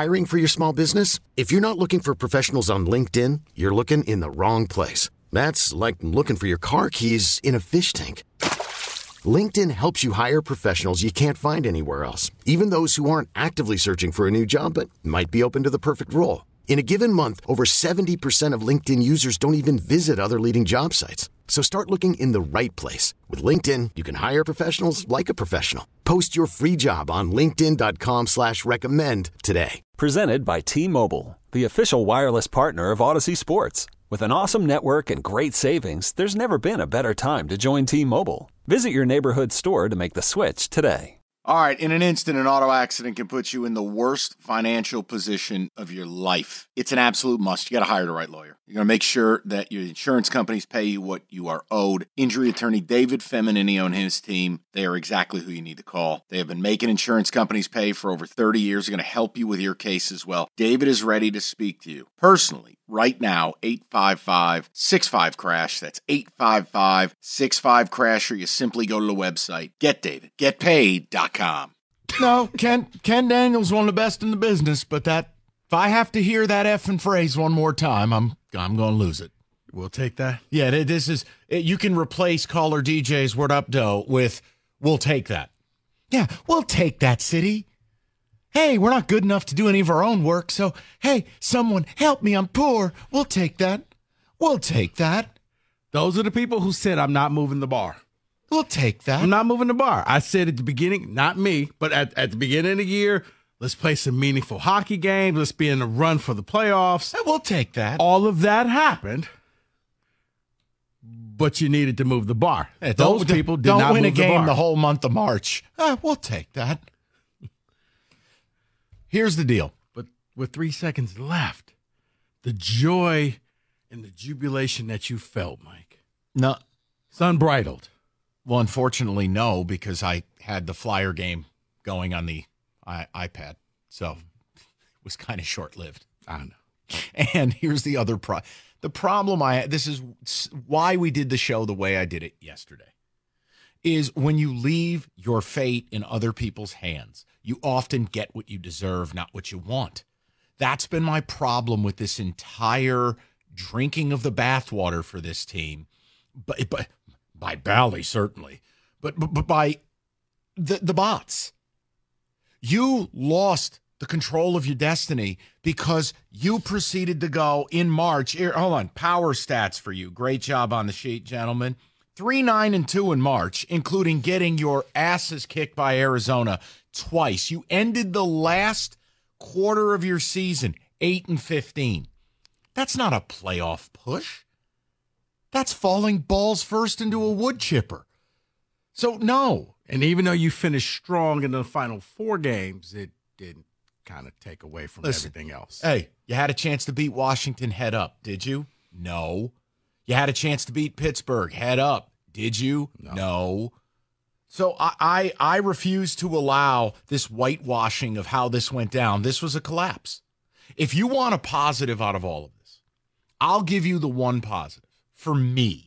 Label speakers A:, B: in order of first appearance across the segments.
A: Hiring for your small business? If you're not looking for professionals on LinkedIn, you're looking in the wrong place. That's like looking for your car keys in a fish tank. LinkedIn helps you hire professionals you can't find anywhere else, even those who aren't actively searching for a new job but might be open to the perfect role. In a given month, over 70% of LinkedIn users don't even visit other leading job sites. So start looking in the right place. With LinkedIn, you can hire professionals like a professional. Post your free job on linkedin.com/recommend today.
B: Presented by T-Mobile, the official wireless partner of Odyssey Sports. With an awesome network and great savings, there's never been a better time to join T-Mobile. Visit your neighborhood store to make the switch today.
C: All right, in an instant, an auto accident can put you in the worst financial position of your life. It's an absolute must. You got to hire the right lawyer. You're going to make sure that your insurance companies pay you what you are owed. Injury attorney David Feminini and his team, they are exactly who you need to call. They have been making insurance companies pay for over 30 years. They're going to help you with your case as well. David is ready to speak to you personally right now, 855-65-CRASH. That's 855-65-CRASH, or you simply go to the website, getdavidgetpaid.com.
D: No, Ken Daniels, one of the best in the business, but if I have to hear that effing phrase one more time, I'm going to lose it.
E: We'll take that.
D: Yeah, you can replace caller DJ's "Word Up Doe" with "We'll take that." Yeah, we'll take that, city. Hey, we're not good enough to do any of our own work, so hey, someone help me, I'm poor. We'll take that. We'll take that.
E: Those are the people who said I'm not moving the bar.
D: We'll take that.
E: I'm not moving the bar. I said at the beginning, not me, but at the beginning of the year, let's play some meaningful hockey games. Let's be in a run for the playoffs.
D: We'll take that.
E: All of that happened, but you needed to move the bar. Those people did not
D: win
E: move
D: a game
E: the bar.
D: the whole month of March. We'll take that. Here's the deal.
E: But with 3 seconds left, the joy and the jubilation that you felt, Mike.
D: No.
E: It's unbridled.
D: Well, unfortunately, no, because I had the Flyer game going on the iPad. So it was kind of short-lived.
E: I don't know.
D: And here's the other the problem this is why we did the show the way I did it yesterday, is when you leave your fate in other people's hands, you often get what you deserve, not what you want. That's been my problem with this entire drinking of the bathwater for this team. But by Bally, certainly. But by the bots. You lost the control of your destiny because you proceeded to go in March. Here, hold on. Power stats for you. Great job on the sheet, gentlemen. 3-9-2 in March, including getting your asses kicked by Arizona twice. You ended the last quarter of your season 8-15. That's not a playoff push. That's falling balls first into a wood chipper. So, no.
E: And even though you finished strong in the final 4 games, it didn't kind of take away from everything else.
D: Hey, you had a chance to beat Washington head up, did you? No. You had a chance to beat Pittsburgh head up, did you? No. So I refuse to allow this whitewashing of how this went down. This was a collapse. If you want a positive out of all of this, I'll give you the one positive. For me,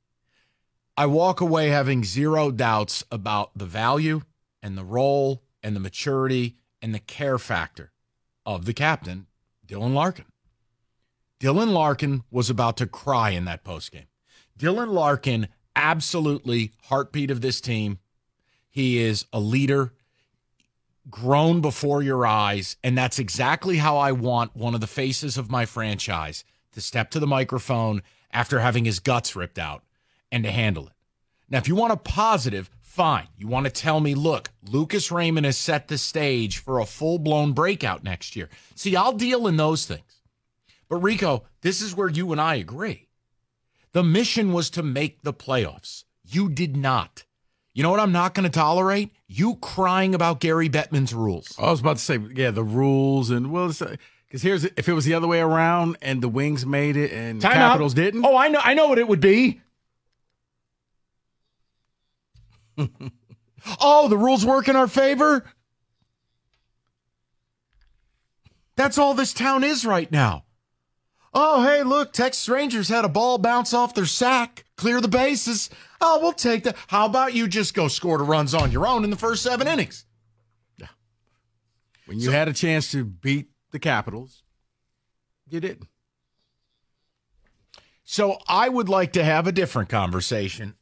D: I walk away having zero doubts about the value and the role and the maturity and the care factor of the captain, Dylan Larkin. Dylan Larkin was about to cry in that postgame. Dylan Larkin, absolutely heartbeat of this team. He is a leader, grown before your eyes, and that's exactly how I want one of the faces of my franchise to step to the microphone after having his guts ripped out and to handle it. Now, if you want a positive, fine. You want to tell me, look, Lucas Raymond has set the stage for a full-blown breakout next year. See, I'll deal in those things. But, Rico, this is where you and I agree. The mission was to make the playoffs. You did not. You know what I'm not going to tolerate? You crying about Gary Bettman's rules.
E: I was about to say, yeah, the rules and, well, because if it was the other way around and the Wings made it and the Capitals didn't.
D: Oh, I know what it would be. Oh, the rules work in our favor? That's all this town is right now. Oh, hey, look, Texas Rangers had a ball bounce off their sack, clear the bases. Oh, we'll take that. How about you just go score the runs on your own in the first 7 innings?
E: Yeah. When you had a chance to beat the Capitals. You didn't.
D: So I would like to have a different conversation.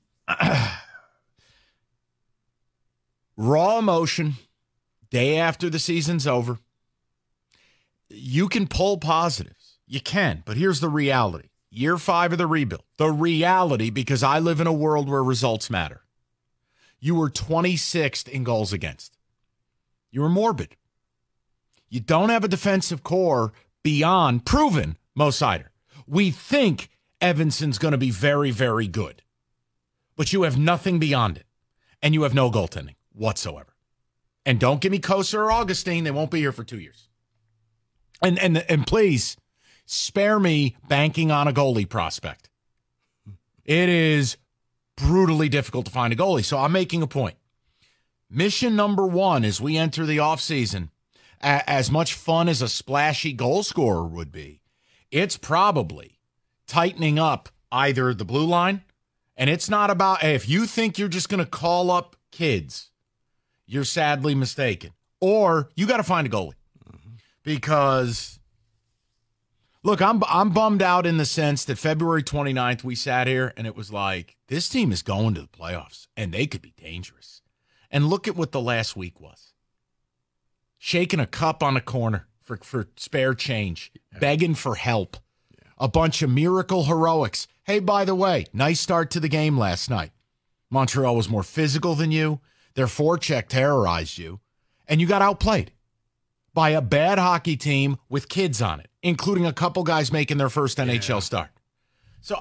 D: Raw emotion, day after the season's over. You can pull positives. You can, but here's the reality. Year 5 of the rebuild. The reality, because I live in a world where results matter. You were 26th in goals against. You were morbid. You don't have a defensive core beyond proven Mo Seider. We think Evanson's going to be very, very good. But you have nothing beyond it. And you have no goaltending whatsoever. And don't give me Kosa or Augustine. They won't be here for 2 years. And please, spare me banking on a goalie prospect. It is brutally difficult to find a goalie. So I'm making a point. Mission number 1 as we enter the offseason, as much fun as a splashy goal scorer would be, it's probably tightening up either the blue line, and it's not about, hey, if you think you're just going to call up kids, you're sadly mistaken. Or you got to find a goalie. Because, look, I'm bummed out in the sense that February 29th we sat here and it was like, this team is going to the playoffs and they could be dangerous. And look at what the last week was. Shaking a cup on a corner for spare change, begging for help. A bunch of miracle heroics. Hey, by the way, nice start to the game last night. Montreal was more physical than you. Their forecheck terrorized you. And you got outplayed by a bad hockey team with kids on it, including a couple guys making their first NHL start. So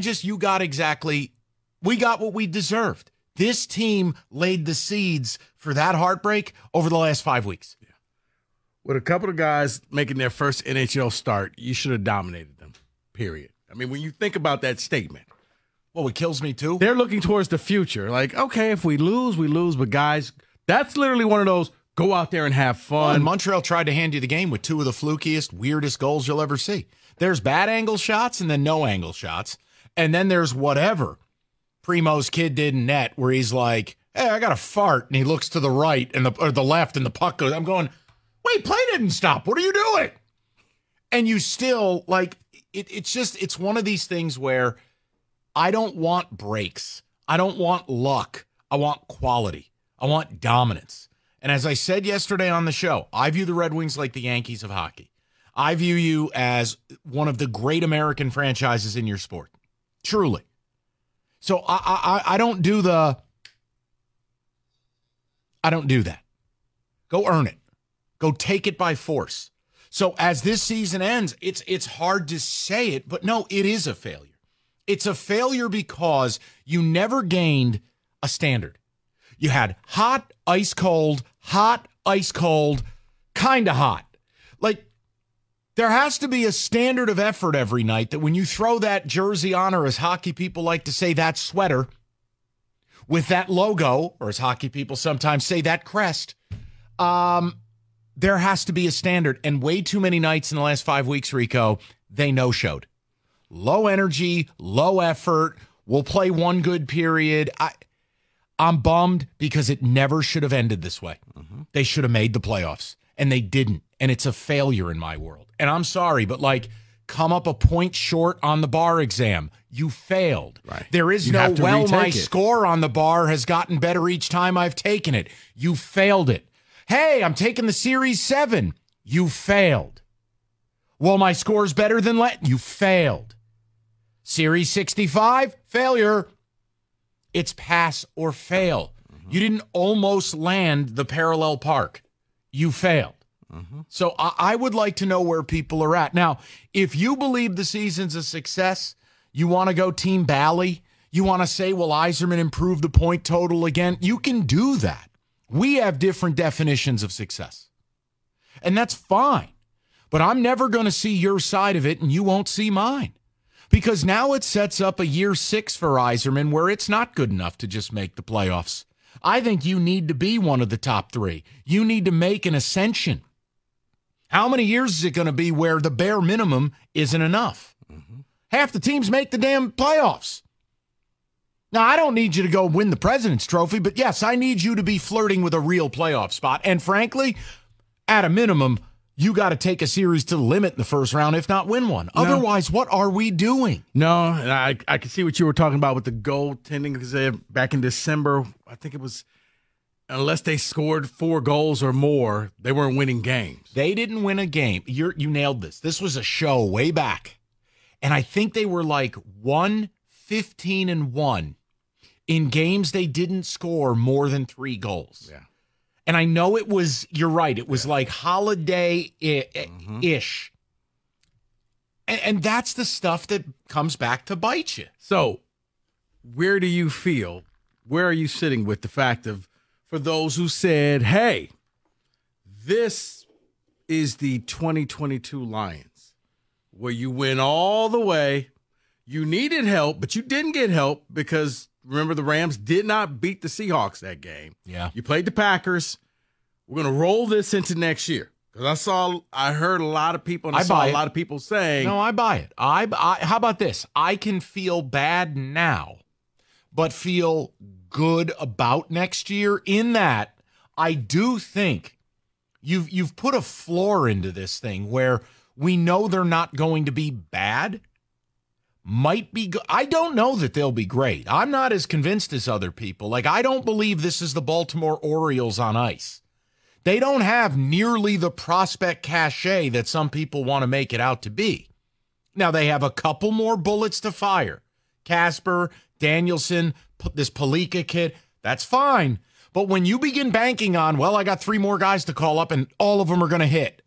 D: we got what we deserved. This team laid the seeds for that heartbreak over the last 5 weeks.
E: Yeah. With a couple of guys making their first NHL start, you should have dominated them, period. I mean, when you think about that statement.
D: Well, it kills me too.
E: They're looking towards the future. Like, okay, if we lose, we lose. But guys, that's literally one of those, go out there and have fun.
D: Well, and Montreal tried to hand you the game with 2 of the flukiest, weirdest goals you'll ever see. There's bad angle shots and then no angle shots. And then there's whatever Primo's kid did in net where he's like, hey, I got a fart. And he looks to the right and the left and the puck goes. I'm going, wait, play didn't stop. What are you doing? And you still, like, it's one of these things where I don't want breaks. I don't want luck. I want quality. I want dominance. And as I said yesterday on the show, I view the Red Wings like the Yankees of hockey. I view you as one of the great American franchises in your sport. Truly. So I don't do that. Go earn it. Go take it by force. So as this season ends, it's hard to say it, but no, it is a failure. It's a failure because you never gained a standard. You had hot, ice cold, kind of hot. Like, there has to be a standard of effort every night that when you throw that jersey on, or as hockey people like to say, that sweater with that logo, or as hockey people sometimes say, that crest, there has to be a standard. And way too many nights in the last 5 weeks, Rico, they no-showed. Low energy, low effort. We'll play one good period. I'm bummed because it never should have ended this way. Mm-hmm. They should have made the playoffs, and they didn't. And it's a failure in my world. And I'm sorry, but like, come up a point short on the bar exam. You failed.
E: Right.
D: There is no, well, my score on the bar has gotten better each time I've taken it. You failed it. Hey, I'm taking the Series 7. You failed. Well, my score's better than you failed. Series 65, failure. It's pass or fail. Mm-hmm. You didn't almost land the parallel park. You failed. Mm-hmm. So I would like to know where people are at. Now, if you believe the season's a success, you want to go Team Bally, you want to say, well, Yzerman improved the point total again, you can do that. We have different definitions of success. And that's fine. But I'm never going to see your side of it, and you won't see mine. Because now it sets up a year 6 for Yzerman where it's not good enough to just make the playoffs. I think you need to be one of the top 3. You need to make an ascension. How many years is it going to be where the bare minimum isn't enough? Mm-hmm. Half the teams make the damn playoffs. Now, I don't need you to go win the President's Trophy, but yes, I need you to be flirting with a real playoff spot. And frankly, at a minimum, You got to take a series to the limit in the first round, if not win one.
E: No.
D: Otherwise, what are we doing?
E: No, and I can see what you were talking about with the goaltending, because back in December, I think it was, unless they scored 4 goals or more, they weren't winning games.
D: They didn't win a game. You nailed this. This was a show way back. And I think they were like 1-15-1 in games they didn't score more than 3 goals.
E: Yeah.
D: And I know it was, you're right, it was like holiday-ish. And that's the stuff that comes back to bite you.
E: So, where are you sitting with the fact of, for those who said, hey, this is the 2022 Lions, where you went all the way, you needed help, but you didn't get help because, remember, the Rams did not beat the Seahawks that game.
D: Yeah.
E: You played the Packers. We're going to roll this into next year. Because I heard a lot of people, and I saw a lot of people saying.
D: No, I buy it. How about this? I can feel bad now, but feel good about next year in that I do think you've put a floor into this thing where we know they're not going to be bad. Might be good. I don't know that they'll be great. I'm not as convinced as other people. Like, I don't believe this is the Baltimore Orioles on ice. They don't have nearly the prospect cachet that some people want to make it out to be. Now, they have a couple more bullets to fire. Casper, Danielson, this Palika kid, that's fine. But when you begin banking on, well, I got 3 more guys to call up and all of them are going to hit.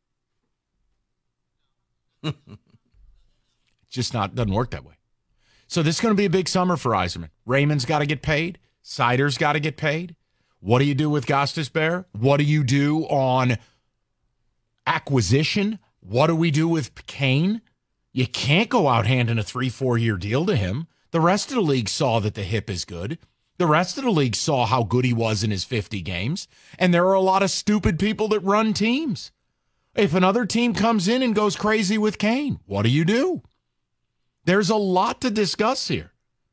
D: Doesn't work that way. So this is going to be a big summer for Yzerman. Raymond's got to get paid. Sider's got to get paid. What do you do with Gostisbehere? What do you do on acquisition? What do we do with Kane? You can't go out handing a 3-4 year deal to him. The rest of the league saw that the hip is good. The rest of the league saw how good he was in his 50 games. And there are a lot of stupid people that run teams. If another team comes in and goes crazy with Kane, what do you do? There's a lot to discuss here.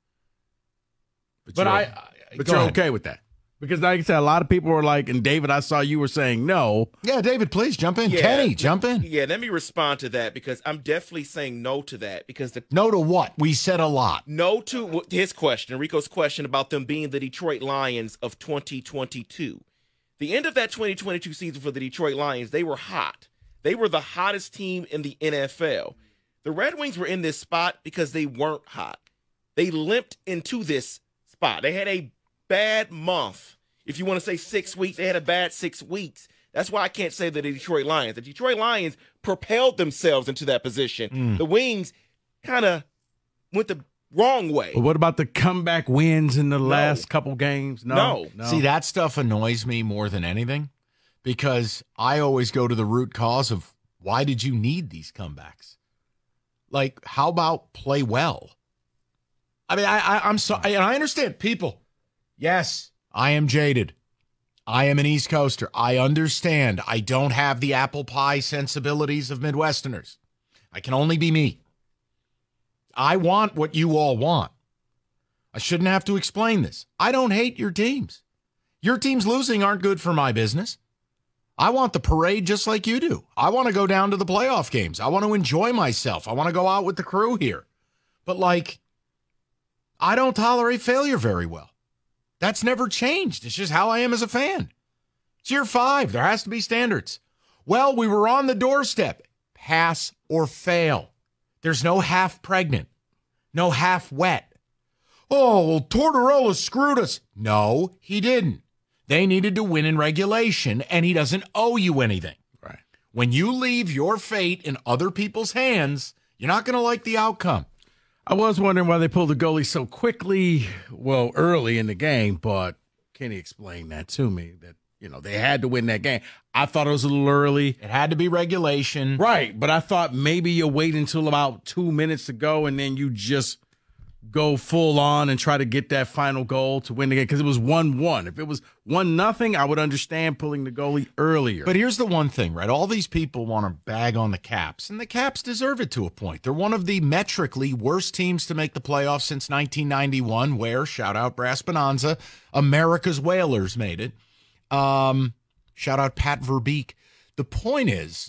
E: But you're okay with that. Because like I said, a lot of people were like, and David, I saw you were saying no.
D: Yeah, David, please jump in.
F: Yeah,
D: Kenny, jump in.
F: Yeah, let me respond to that, because I'm definitely saying no to that. Because
D: no to what? We said a lot.
F: No to his question, Rico's question about them being the Detroit Lions of 2022. The end of that 2022 season for the Detroit Lions, they were hot. They were the hottest team in the NFL. The Red Wings were in this spot because they weren't hot. They limped into this spot. They had a bad month. If you want to say 6 weeks, they had a bad 6 weeks. That's why I can't say that the Detroit Lions. The Detroit Lions propelled themselves into that position. The Wings kind of went the wrong way.
E: But what about the comeback wins in the last couple games? No.
D: See, that stuff annoys me more than anything, because I always go to the root cause of, why did you need these comebacks? Like, how about play well? I mean, I'm sorry, and I understand people. Yes, I am jaded. I am an East Coaster. I understand. I don't have the apple pie sensibilities of Midwesterners. I can only be me. I want what you all want. I shouldn't have to explain this. I don't hate your teams. Your teams losing aren't good for my business. I want the parade just like you do. I want to go down to the playoff games. I want to enjoy myself. I want to go out with the crew here. But, like, I don't tolerate failure very well. That's never changed. It's just how I am as a fan. It's year 5. There has to be standards. Well, we were on the doorstep. Pass or fail. There's no half pregnant. No half wet. Oh, well, Tortorella screwed us. No, he didn't. They needed to win in regulation, and he doesn't owe you anything.
E: Right.
D: When you leave your fate in other people's hands, you're not going to like the outcome.
E: I was wondering why they pulled the goalie so quickly, early in the game, but can you explain that to me? That, they had to win that game. I thought it was a little early.
D: It had to be regulation.
E: Right, but I thought maybe you wait until about 2 minutes to go, and then you just go full on and try to get that final goal to win the game, because it was 1-1. If it was 1-0, I would understand pulling the goalie earlier.
D: But here's the one thing, right? All these people want to bag on the Caps, and the Caps deserve it to a point. They're one of the metrically worst teams to make the playoffs since 1991, where, shout out Brass Bonanza, America's Whalers made it. Shout out Pat Verbeek. The point is,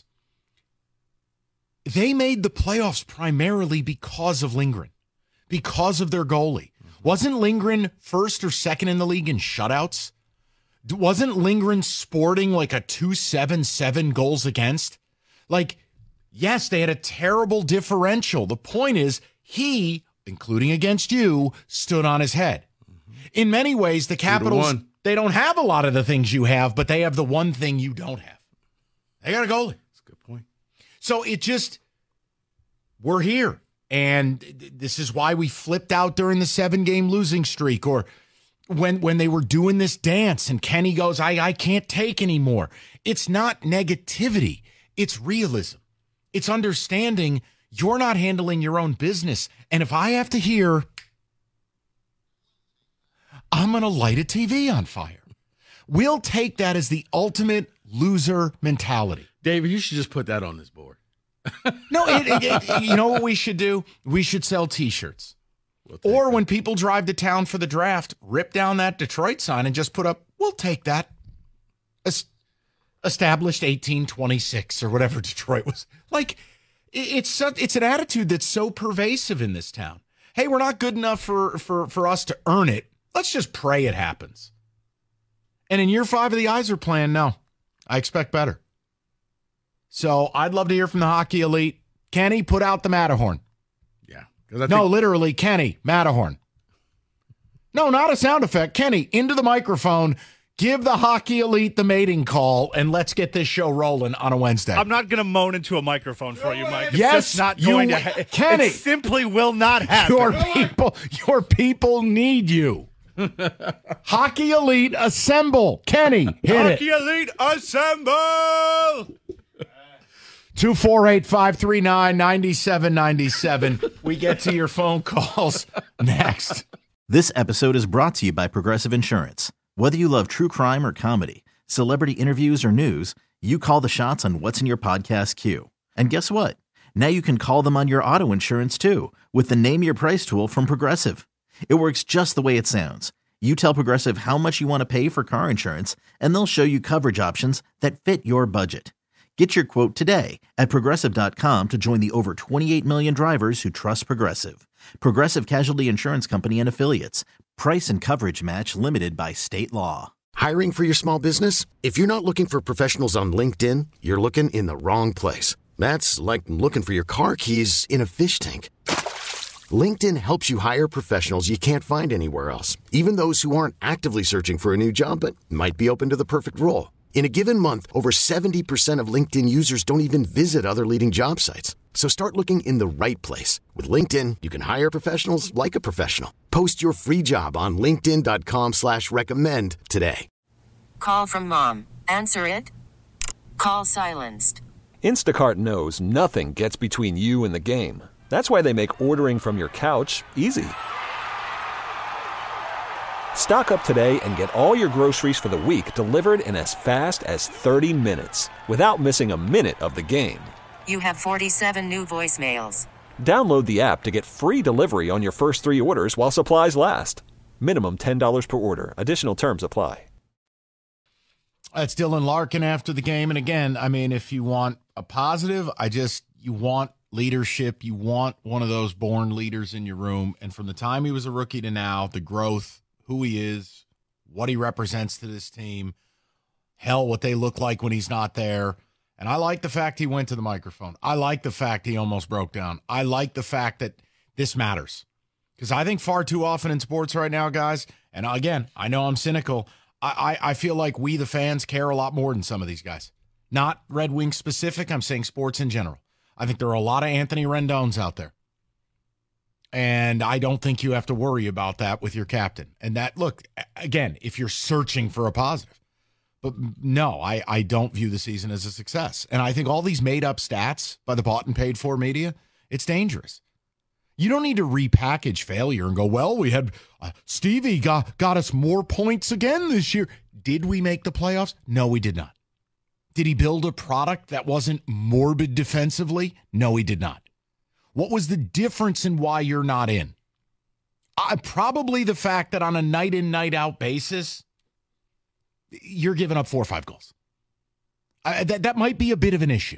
D: they made the playoffs primarily because of Lindgren, because of their goalie. Wasn't Lindgren first or second in the league in shutouts? Wasn't Lindgren sporting like a 2.77 goals against? Like, yes, they had a terrible differential. The point is, he, including against you, stood on his head. In many ways, the Capitals, they don't have a lot of the things you have, but they have the one thing you don't have. They got a goalie.
E: That's a good point.
D: So it just, we're here. And this is why we flipped out during the 7-game losing streak, or when they were doing this dance and Kenny goes, I can't take anymore. It's not negativity. It's realism. It's understanding you're not handling your own business. And if I have to hear, I'm going to light a TV on fire, we'll take that as the ultimate loser mentality.
E: David, you should just put that on this board.
D: No, you know what we should do? We should sell T-shirts. Or when people drive to town for the draft, rip down that Detroit sign and just put up, we'll take that. Established 1826 or whatever Detroit was. Like, it's an attitude that's so pervasive in this town. Hey, we're not good enough for us to earn it. Let's just pray it happens. And in year 5 of the Yzer plan, no. I expect better. So I'd love to hear from the Hockey Elite. Kenny, put out the Matterhorn.
E: Yeah.
D: No, literally, Kenny, Matterhorn. No, not a sound effect. Kenny, into the microphone. Give the Hockey Elite the mating call, and let's get this show rolling on a Wednesday.
G: I'm not going to moan into a microphone for you, Mike. It's
D: yes,
G: just not going to.
D: Kenny,
G: it simply will not happen.
D: Your people need you. Hockey Elite, assemble. Kenny, hit
G: Hockey Elite, assemble.
D: 248-539-9797. We get to your phone calls next.
H: This episode is brought to you by Progressive Insurance. Whether you love true crime or comedy, celebrity interviews or news, you call the shots on what's in your podcast queue. And guess what? Now you can call them on your auto insurance too with the Name Your Price tool from Progressive. It works just the way it sounds. You tell Progressive how much you want to pay for car insurance, and they'll show you coverage options that fit your budget. Get your quote today at Progressive.com to join the over 28 million drivers who trust Progressive. Progressive Casualty Insurance Company and Affiliates. Price and coverage match limited by state law.
A: Hiring for your small business? If you're not looking for professionals on LinkedIn, you're looking in the wrong place. That's like looking for your car keys in a fish tank. LinkedIn helps you hire professionals you can't find anywhere else, even those who aren't actively searching for a new job but might be open to the perfect role. In a given month, over 70% of LinkedIn users don't even visit other leading job sites. So start looking in the right place. With LinkedIn, you can hire professionals like a professional. Post your free job on linkedin.com/recommend today.
I: Call from mom. Answer it. Call silenced.
B: Instacart knows nothing gets between you and the game. That's why they make ordering from your couch easy. Stock up today and get all your groceries for the week delivered in as fast as 30 minutes without missing a minute of the game.
I: You have 47 new voicemails.
B: Download the app to get free delivery on your first 3 orders while supplies last. Minimum $10 per order. Additional terms apply.
D: That's Dylan Larkin after the game. And again, I mean, if you want a positive, you want leadership. You want one of those born leaders in your room. And from the time he was a rookie to now, the growth, who he is, what he represents to this team, hell, what they look like when he's not there. And I like the fact he went to the microphone. I like the fact he almost broke down. I like the fact that this matters. Because I think far too often in sports right now, guys, and again, I know I'm cynical, I feel like we, the fans, care a lot more than some of these guys. Not Red Wings specific, I'm saying sports in general. I think there are a lot of Anthony Rendones out there. And I don't think you have to worry about that with your captain. And that, look, again, if you're searching for a positive. But no, I don't view the season as a success. And I think all these made-up stats by the bought and paid for media, it's dangerous. You don't need to repackage failure and go, well, we had Stevie got us more points again this year. Did we make the playoffs? No, we did not. Did he build a product that wasn't morbid defensively? No, he did not. What was the difference in why you're not in? Probably the fact that on a night-in, night-out basis, you're giving up 4 or 5 goals. That might be a bit of an issue.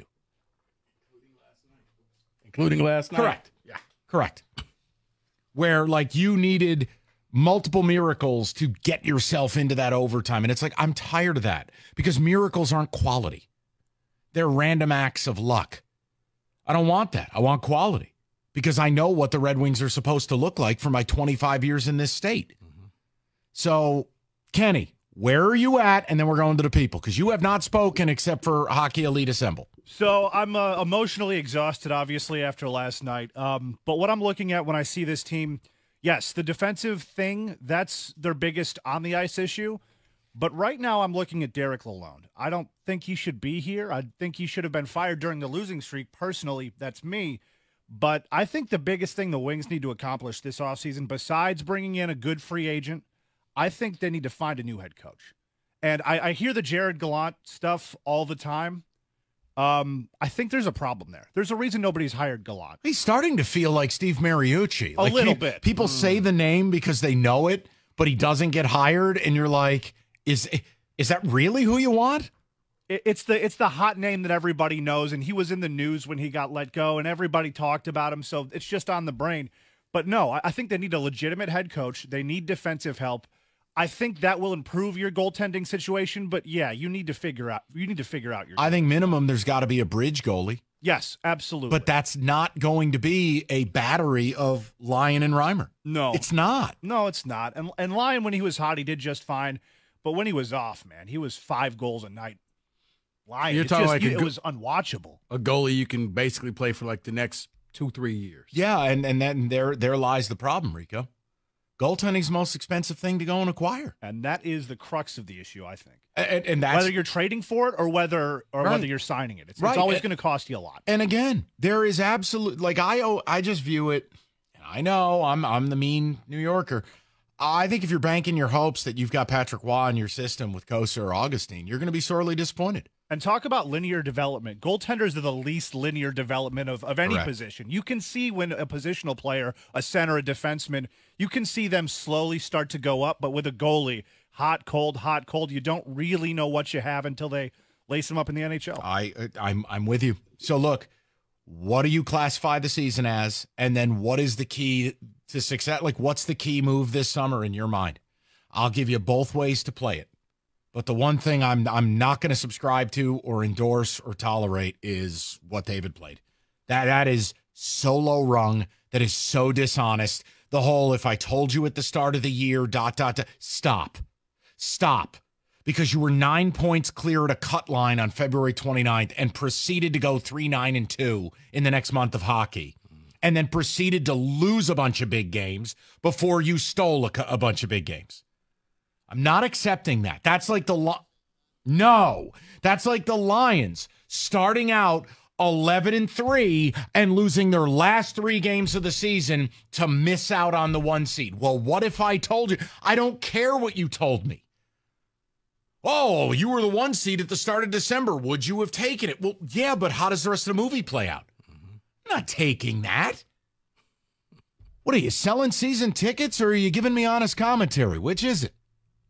E: Including last night?
D: Correct. Yeah. Correct. Where, like, you needed multiple miracles to get yourself into that overtime. And it's like, I'm tired of that because miracles aren't quality. They're random acts of luck. I don't want that. I want quality because I know what the Red Wings are supposed to look like for my 25 years in this state. Mm-hmm. So, Kenny, where are you at? And then we're going to the people because you have not spoken except for Hockey Elite Assemble.
G: So I'm emotionally exhausted, obviously, after last night. But what I'm looking at when I see this team, yes, the defensive thing, that's their biggest on-the-ice issue. But right now I'm looking at Derek Lalonde. I don't think he should be here. I think he should have been fired during the losing streak. Personally, that's me. But I think the biggest thing the Wings need to accomplish this offseason, besides bringing in a good free agent, I think they need to find a new head coach. And I hear the Jared Gallant stuff all the time. I think there's a problem there. There's a reason nobody's hired Gallant.
D: He's starting to feel like Steve Mariucci.
G: A little bit.
D: People say the name because they know it, but he doesn't get hired, and you're like, is that really who you want?
G: It's the hot name that everybody knows, and he was in the news when he got let go, and everybody talked about him, so it's just on the brain. But no, I think they need a legitimate head coach. They need defensive help. I think that will improve your goaltending situation, but yeah, you need to figure out your
D: I think minimum there's got to be a bridge goalie.
G: Yes, absolutely.
D: But that's not going to be a battery of Lyon and Reimer.
G: No.
D: It's not.
G: No, it's not. And Lyon, when he was hot, he did just fine. But when he was off, man, he was 5 goals a night. Lyon, it was unwatchable.
E: A goalie you can basically play for like the next 2-3 years.
D: Yeah, and then there lies the problem, Rico. Goaltending's the most expensive thing to go and acquire.
G: And that is the crux of the issue, I think.
D: And that's,
G: whether you're trading for it or whether you're signing it. It's always going to cost you a lot.
D: And again, there is absolute, like, I just view it, and I know I'm the mean New Yorker. I think if you're banking your hopes that you've got Patrick Waugh in your system with Kosa or Augustine, you're going to be sorely disappointed.
G: And talk about linear development. Goaltenders are the least linear development of any
D: Correct.
G: position. You can see when a positional player, a center, a defenseman, you can see them slowly start to go up. But with a goalie, hot, cold, you don't really know what you have until they lace them up in the NHL.
D: I'm with you. So look, what do you classify the season as? And then what is the key to success? Like, what's the key move this summer in your mind? I'll give you both ways to play it. But the one thing I'm not going to subscribe to or endorse or tolerate is what David played. That is so low rung. That is so dishonest. The whole, if I told you at the start of the year, ... Stop. Because you were 9 points clear at a cut line on February 29th and proceeded to go 3-9-2 in the next month of hockey. And then proceeded to lose a bunch of big games before you stole a bunch of big games. I'm not accepting that. That's like that's like the Lions starting out 11-3 and losing their last 3 games of the season to miss out on the 1 seed. Well, what if I told you? I don't care what you told me. Oh, you were the 1 seed at the start of December. Would you have taken it? Well, yeah, but how does the rest of the movie play out? I'm not taking that. What are you, selling season tickets or are you giving me honest commentary? Which is it?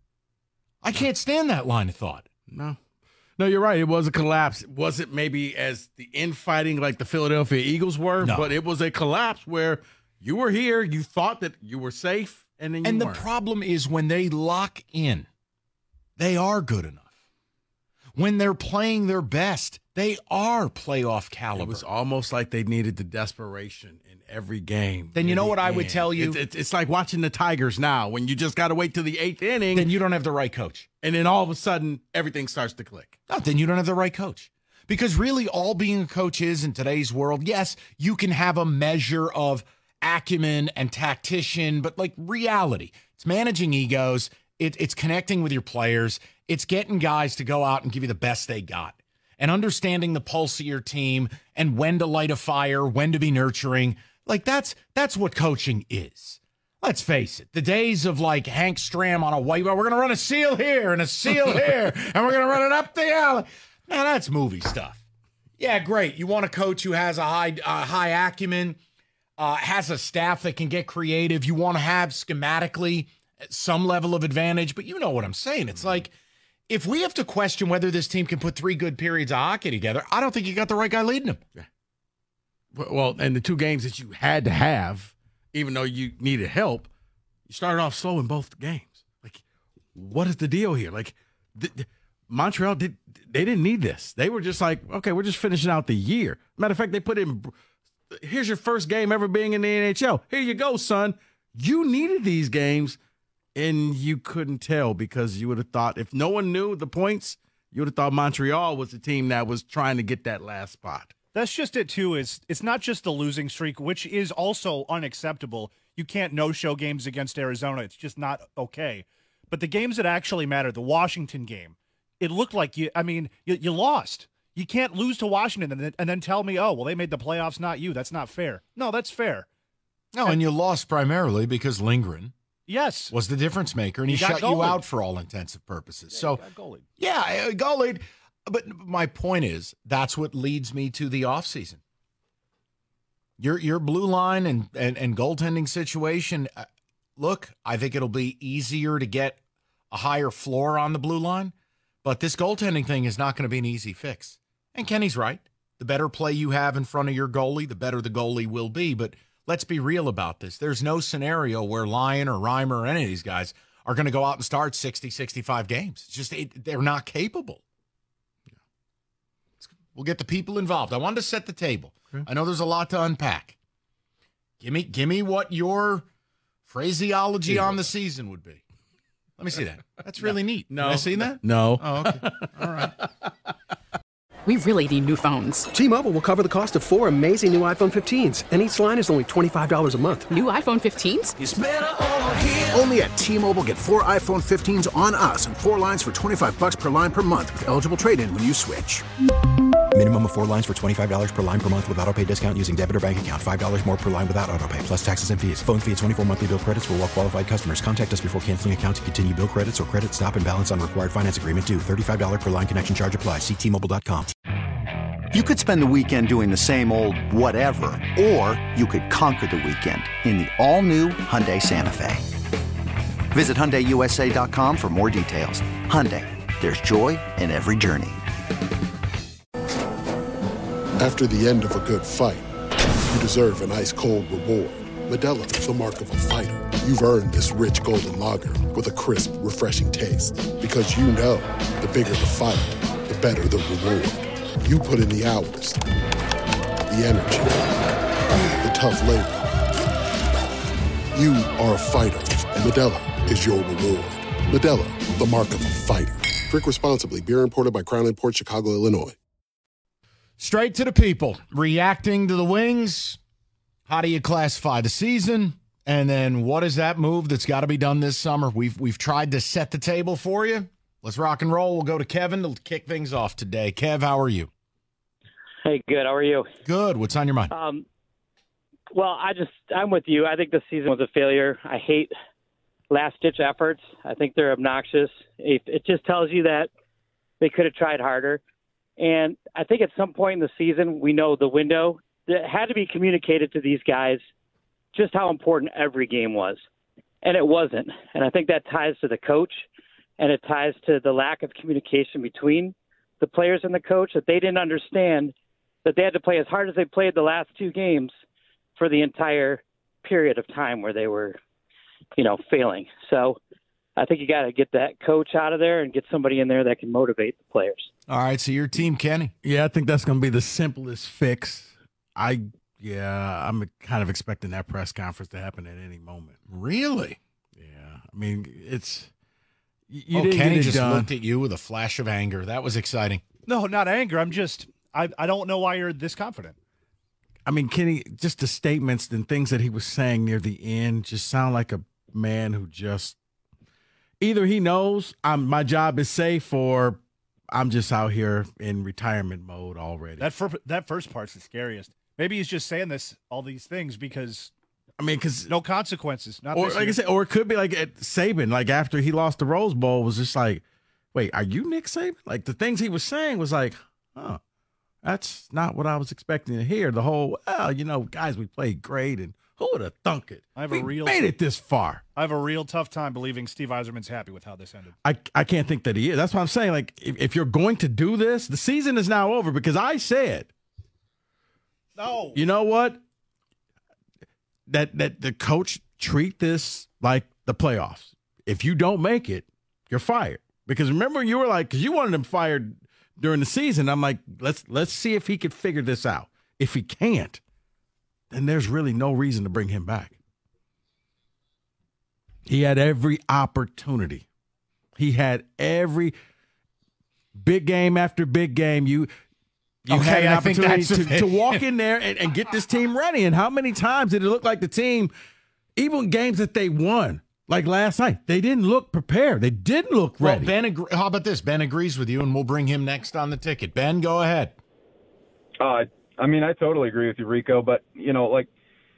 D: I can't stand that line of thought.
E: No, you're right. It was a collapse. It wasn't maybe as the infighting like the Philadelphia Eagles were, but it was a collapse where you were here, you thought that you were safe, and then you weren't.
D: The problem is when they lock in, they are good enough. When they're playing their best, they are playoff caliber.
E: It was almost like they needed the desperation in every game.
D: Then you know what I would tell you?
E: It's like watching the Tigers now. When you just got to wait till the 8th inning.
D: Then you don't have the right coach.
E: And then all of a sudden, everything starts to click.
D: No, then you don't have the right coach. Because really all being a coach is in today's world, yes, you can have a measure of acumen and tactician, but like reality. It's managing egos. It's connecting with your players. It's getting guys to go out and give you the best they got. And understanding the pulse of your team and when to light a fire, when to be nurturing. Like that's what coaching is. Let's face it. The days of like Hank Stram on a whiteboard, we're going to run a seal here and a seal here, and we're going to run it up the alley. Now that's movie stuff. Yeah, great. You want a coach who has a high acumen, has a staff that can get creative. You want to have schematically some level of advantage, but you know what I'm saying. It's like if we have to question whether this team can put 3 good periods of hockey together, I don't think you got the right guy leading them.
E: Yeah. Well, and the 2 games that you had to have, even though you needed help, you started off slow in both games. Like, what is the deal here? Like, Montreal, they didn't need this. They were just like, okay, we're just finishing out the year. Matter of fact, they put in, here's your first game ever being in the NHL. Here you go, son. You needed these games. And you couldn't tell because you would have thought, if no one knew the points, you would have thought Montreal was the team that was trying to get that last spot.
G: That's just it, too. It's not just the losing streak, which is also unacceptable. You can't no-show games against Arizona. It's just not okay. But the games that actually matter, the Washington game, it looked like you lost. You can't lose to Washington and then tell me, oh, well, they made the playoffs, not you. That's not fair. No, that's fair.
D: No, and you lost primarily because Lindgren
G: was
D: the difference maker, and he shut you out for all intensive purposes.
G: Yeah,
D: so,
G: goalied.
D: Yeah, goalied. But my point is, that's what leads me to the offseason. Your blue line and goaltending situation, look, I think it'll be easier to get a higher floor on the blue line, but this goaltending thing is not going to be an easy fix. And Kenny's right. The better play you have in front of your goalie, the better the goalie will be, but let's be real about this. There's no scenario where Lyon or Reimer or any of these guys are going to go out and start 60, 65 games. It's just they're not capable. We'll get the people involved. I wanted to set the table. Okay. I know there's a lot to unpack. Give me what your phraseology on the season would be. Let me see that. That's really neat.
E: No.
D: Have I seen that?
E: No.
D: Oh, okay. All right.
J: We really need new phones.
K: T-Mobile will cover the cost of 4 amazing new iPhone 15s, and each line is only $25 a month.
J: New iPhone 15s?
L: It's better over here. Only at T-Mobile, get 4 iPhone 15s on us and 4 lines for $25 per line per month with eligible trade-in when you switch.
M: Minimum of 4 lines for $25 per line per month with autopay discount using debit or bank account. $5 more per line without autopay, plus taxes and fees. Phone fee at 24 monthly bill credits for well-qualified customers. Contact us before canceling account to continue bill credits or credit stop and balance on required finance agreement due. $35 per line connection charge applies. See T-Mobile.com.
N: You could spend the weekend doing the same old whatever, or you could conquer the weekend in the all-new Hyundai Santa Fe. Visit HyundaiUSA.com for more details. Hyundai, there's joy in every journey.
O: After the end of a good fight, you deserve an ice-cold reward. Modelo is the mark of a fighter. You've earned this rich golden lager with a crisp, refreshing taste. Because you know, the bigger the fight, the better the reward. You put in the hours, the energy, the tough labor. You are a fighter, and Modelo is your reward. Modelo, the mark of a fighter. Drink responsibly. Beer imported by Crown Imports, Chicago, Illinois.
D: Straight to the people. Reacting to the Wings. How do you classify the season? And then what is that move that's got to be done this summer? We've tried to set the table for you. Let's rock and roll. We'll go to Kevin to kick things off today. Kev, how are you?
P: Hey, good. How are you?
D: Good. What's on your mind?
P: Well, I'm with you. I think the season was a failure. I hate last-ditch efforts. I think they're obnoxious. It just tells you that they could have tried harder. And I think at some point in the season, we know the window that had to be communicated to these guys just how important every game was. And it wasn't. And I think that ties to the coach, and it ties to the lack of communication between the players and the coach, that they didn't understand that they had to play as hard as they played the last 2 games for the entire period of time where they were, failing. So I think you got to get that coach out of there and get somebody in there that can motivate the players.
D: All right, so your team, Kenny.
E: Yeah, I think that's going to be the simplest fix. I'm kind of expecting that press conference to happen at any moment.
D: Really?
E: Yeah. I mean, it's
D: Kenny just looked at you with a flash of anger. That was exciting.
G: No, not anger. I don't know why you're this confident.
E: I mean, Kenny, just the statements and things that he was saying near the end just sound like a man who just either he knows my job is safe, or I'm just out here in retirement mode already.
G: That first part's the scariest. Maybe he's just saying all these things because no consequences. Not
E: or
G: this
E: like
G: year.
E: I said, or it could be like at Saban, like after he lost the Rose Bowl, was just like, wait, are you Nick Saban? Like the things he was saying was like, that's not what I was expecting to hear. The whole, guys, we played great and Who would have thunk it?
G: We
E: made it this far.
G: I have a real tough time believing Steve Yzerman's happy with how this ended.
E: I can't think that he is. That's what I'm saying. Like, if you're going to do this, the season is now over because I said,
G: no.
E: You know what? That the coach treat this like the playoffs. If you don't make it, you're fired. Because remember, you were like, because you wanted him fired during the season. I'm like, let's see if he could figure this out. If he can't, then there's really no reason to bring him back. He had every opportunity. He had every big game after big game. You had an opportunity to walk in there and get this team ready. And how many times did it look like the team, even games that they won, like last night, they didn't look prepared. They didn't look ready.
D: Well, how about this? Ben agrees with you, and we'll bring him next on the ticket. Ben, go ahead.
Q: I mean, I totally agree with you, Rico. But, like,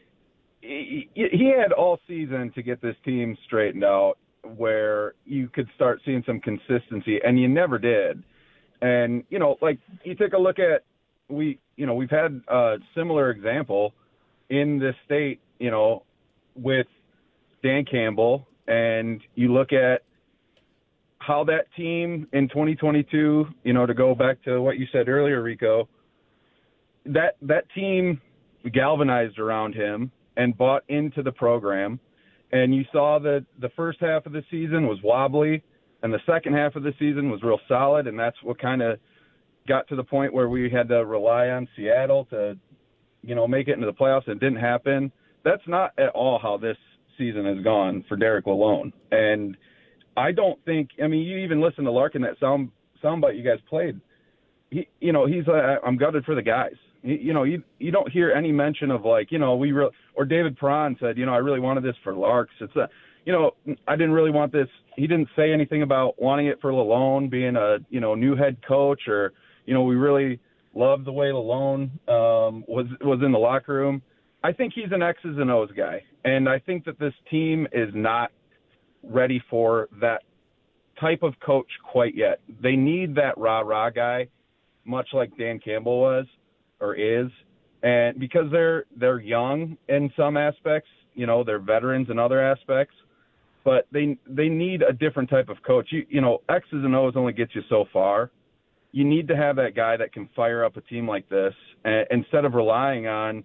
Q: he had all season to get this team straightened out where you could start seeing some consistency, and you never did. And, like, you take a look at we've had a similar example in this state, with Dan Campbell, and you look at how that team in 2022, to go back to what you said earlier, Rico, that team galvanized around him and bought into the program. And you saw that the first half of the season was wobbly and the second half of the season was real solid. And that's what kind of got to the point where we had to rely on Seattle to, make it into the playoffs. It didn't happen. That's not at all how this season has gone for Derek Lalonde. And I don't think, you even listen to Larkin, that soundbite you guys played. He's I'm gutted for the guys. You don't hear any mention of like, or David Perron said, I really wanted this for Larks. It's I didn't really want this. He didn't say anything about wanting it for Lalonde being a, new head coach, or, we really loved the way Lalonde was in the locker room. I think he's an X's and O's guy. And I think that this team is not ready for that type of coach quite yet. They need that rah-rah guy, much like Dan Campbell was or is. And because they're young in some aspects, they're veterans in other aspects, but they need a different type of coach. X's and O's only get you so far. You need to have that guy that can fire up a team like this, instead of relying on,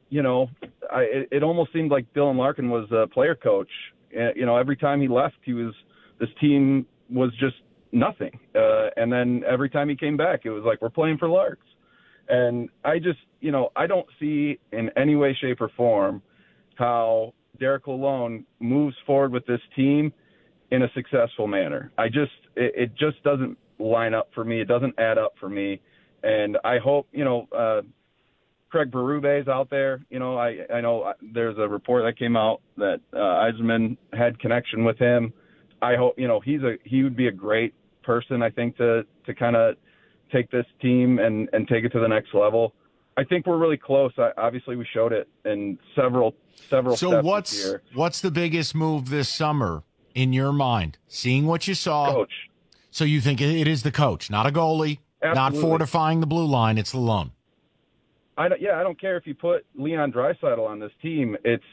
Q: it almost seemed like Dylan Larkin was a player coach. Every time he left, this team was just nothing. And then every time he came back, it was like, we're playing for Larks. And I just, I don't see in any way, shape, or form how Derek Lalonde moves forward with this team in a successful manner. It just doesn't line up for me. It doesn't add up for me. And I hope, Craig Berube's out there. I know there's a report that came out that Yzerman had connection with him. I hope, he would be a great person, I think, to kind of take this team and take it to the next level. I think we're really close. Obviously, we showed it in several
D: So
Q: steps this year.
D: what's the biggest move this summer in your mind? Seeing what you saw.
Q: Coach.
D: So you think it is the coach, not a goalie,
Q: Absolutely.
D: not fortifying the blue line. It's Lalonde.
Q: I don't care if you put Leon Draisaitl on this team. It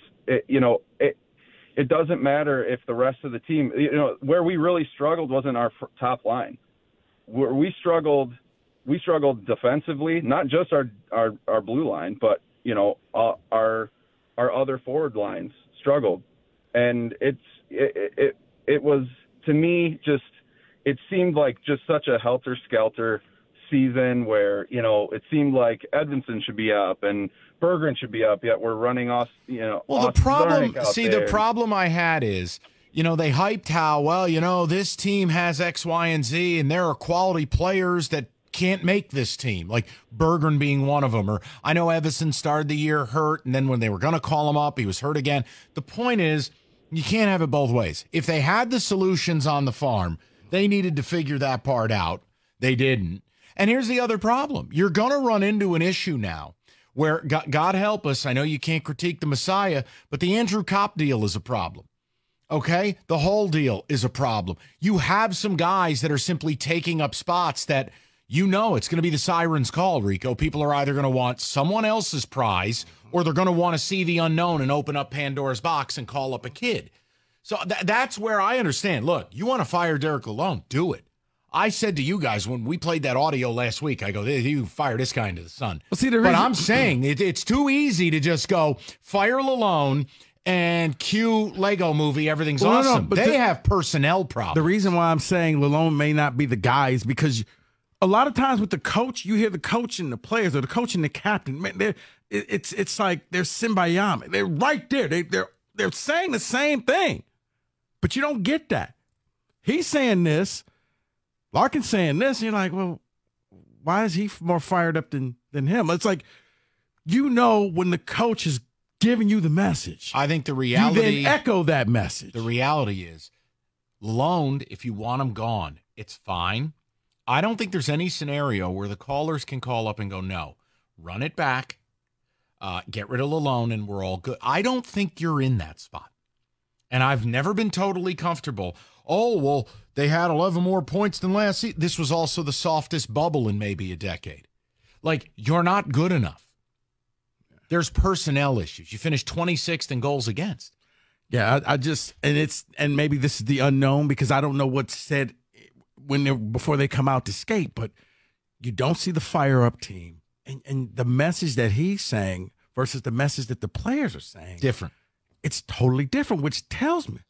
Q: doesn't matter if the rest of the team, where we really struggled wasn't our top line. Where we struggled defensively, not just our blue line, but our other forward lines struggled, and it was, to me, just, it seemed like just such a helter-skelter season where, it seemed like Edvinsson should be up and Berggren should be up, yet we're running off,
D: Well, the problem I had is, they hyped how, this team has X, Y, and Z, and there are quality players that can't make this team, like Berggren being one of them. Or I know Evason started the year hurt, and then when they were going to call him up, he was hurt again. The point is, you can't have it both ways. If they had the solutions on the farm, they needed to figure that part out. They didn't. And here's the other problem. You're going to run into an issue now where, God help us, I know you can't critique the Messiah, but the Andrew Kopp deal is a problem. Okay? The whole deal is a problem. You have some guys that are simply taking up spots that you know it's going to be the siren's call, Rico. People are either going to want someone else's prize or they're going to want to see the unknown and open up Pandora's box and call up a kid. So that's where I understand. Look, you want to fire Derek Lalonde, do it. I said to you guys when we played that audio last week, I go, you fire this guy into the sun.
E: Well, see,
D: but I'm saying it's too easy to just go fire Lalonde and cue Lego Movie, everything's awesome. No, but they have personnel problems.
E: The reason why I'm saying Lalonde may not be the guy is because a lot of times with the coach, you hear the coach and the players or the coach and the captain. Man, it's like they're symbiotic. They're right there. They're saying the same thing, but you don't get that. He's saying this, Larkin's saying this, and you're like, well, why is he more fired up than him? It's like, when the coach is giving you the message.
D: I think the reality...
E: You then echo that message.
D: The reality is, Lalonde, if you want him gone, it's fine. I don't think there's any scenario where the callers can call up and go, no, run it back, get rid of Lalonde, and we're all good. I don't think you're in that spot. And I've never been totally comfortable. Oh, well, they had 11 more points than last season. This was also the softest bubble in maybe a decade. Like, you're not good enough. There's personnel issues. You finished 26th in goals against.
E: Yeah, and maybe this is the unknown because I don't know what's said before they come out to skate, but you don't see the fire up team and the message that he's saying versus the message that the players are saying.
D: Different.
E: It's totally different, which tells me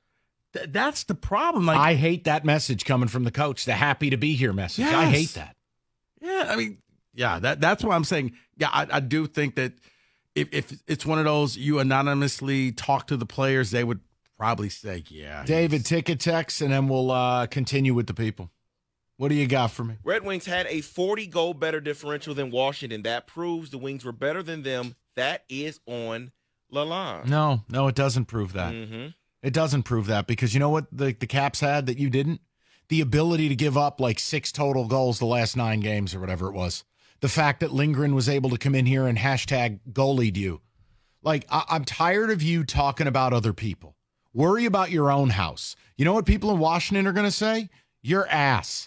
E: that's the problem. Like,
D: I hate that message coming from the coach, the happy to be here message.
E: Yes.
D: I hate that.
E: Yeah, I mean, yeah, that's why I'm saying, yeah, I do think that if it's one of those you anonymously talk to the players, they would probably say, yeah.
D: David, ticket text, and then we'll continue with the people. What do you got for me?
F: Red Wings had a 40-goal better differential than Washington. That proves the Wings were better than them. That is on Lalonde.
D: No, it doesn't prove that.
F: Mm-hmm.
D: It doesn't prove that because you know what the Caps had that you didn't? The ability to give up like 6 total goals the last 9 games or whatever it was. The fact that Lindgren was able to come in here and hashtag goalied you. Like, I'm tired of you talking about other people. Worry about your own house. You know what people in Washington are going to say? Your ass.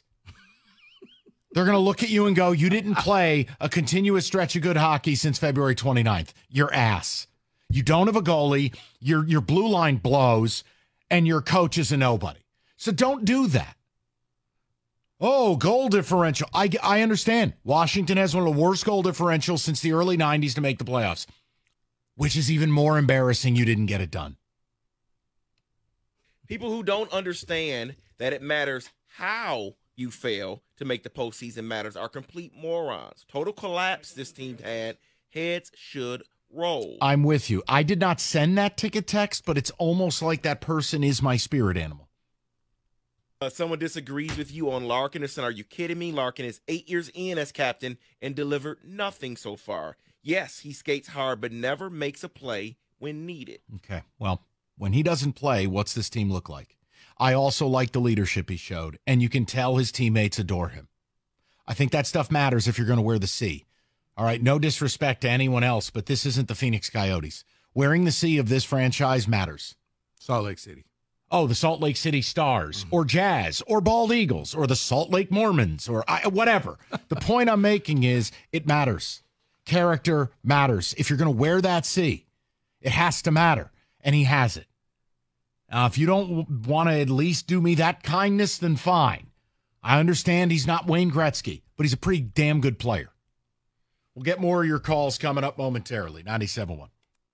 D: They're going to look at you and go, you didn't play a continuous stretch of good hockey since February 29th. Your ass. You don't have a goalie. Your blue line blows, and your coach is a nobody. So don't do that. Oh, goal differential. I understand. Washington has one of the worst goal differentials since the early 90s to make the playoffs, which is even more embarrassing you didn't get it done.
F: People who don't understand that it matters how you fail to make the postseason matters are complete morons. Total collapse this team had. Heads should roll.
D: I'm with you. I did not send that ticket text, but it's almost like that person is my spirit animal.
F: Someone disagrees with you on Larkin and said, are you kidding me? Larkin is 8 years in as captain and delivered nothing so far. Yes, he skates hard, but never makes a play when needed.
D: Okay, well, when he doesn't play, what's this team look like? I also like the leadership he showed, and you can tell his teammates adore him. I think that stuff matters if you're going to wear the C. All right, no disrespect to anyone else, but this isn't the Phoenix Coyotes. Wearing the C of this franchise matters.
E: Salt Lake City.
D: Oh, the Salt Lake City Stars, or Jazz, or Bald Eagles, or the Salt Lake Mormons, or whatever. The point I'm making is it matters. Character matters. If you're going to wear that C, it has to matter, and he has it. Now, if you don't want to at least do me that kindness, then fine. I understand he's not Wayne Gretzky, but he's a pretty damn good player. We'll get more of your calls coming up momentarily. 97.1.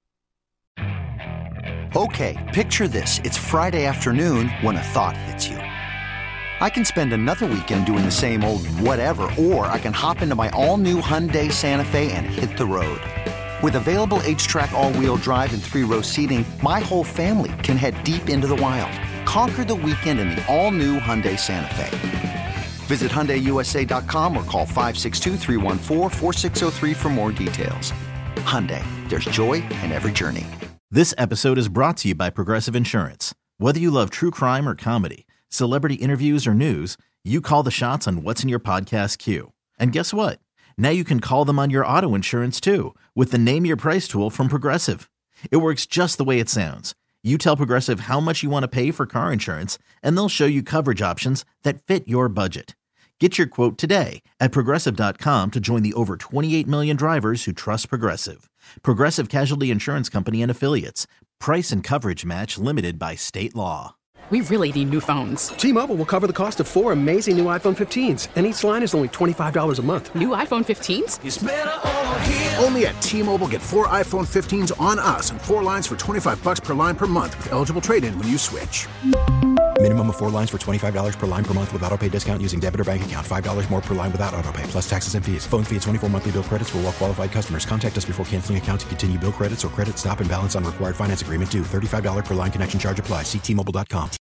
N: Okay, picture this. It's Friday afternoon when a thought hits you. I can spend another weekend doing the same old whatever, or I can hop into my all-new Hyundai Santa Fe and hit the road. With available H-Track all-wheel drive and 3-row seating, my whole family can head deep into the wild. Conquer the weekend in the all-new Hyundai Santa Fe. Visit HyundaiUSA.com or call 562-314-4603 for more details. Hyundai, there's joy in every journey.
H: This episode is brought to you by Progressive Insurance. Whether you love true crime or comedy, celebrity interviews or news, you call the shots on what's in your podcast queue. And guess what? Now you can call them on your auto insurance too with the Name Your Price tool from Progressive. It works just the way it sounds. You tell Progressive how much you want to pay for car insurance, and they'll show you coverage options that fit your budget. Get your quote today at Progressive.com to join the over 28 million drivers who trust Progressive. Progressive Casualty Insurance Company and Affiliates. Price and coverage match limited by state law.
J: We really need new phones.
K: T-Mobile will cover the cost of 4 amazing new iPhone 15s, and each line is only $25 a month.
J: New iPhone 15s?
L: It's better over here. Only at T-Mobile, get 4 iPhone 15s on us and 4 lines for $25 per line per month with eligible trade-in when you switch.
M: Minimum of 4 lines for $25 per line per month with autopay discount using debit or bank account. $5 more per line without autopay, plus taxes and fees. Phone fee at 24 monthly bill credits for well-qualified customers. Contact us before canceling account to continue bill credits or credit stop and balance on required finance agreement due. $35 per line connection charge applies. See T-Mobile.com.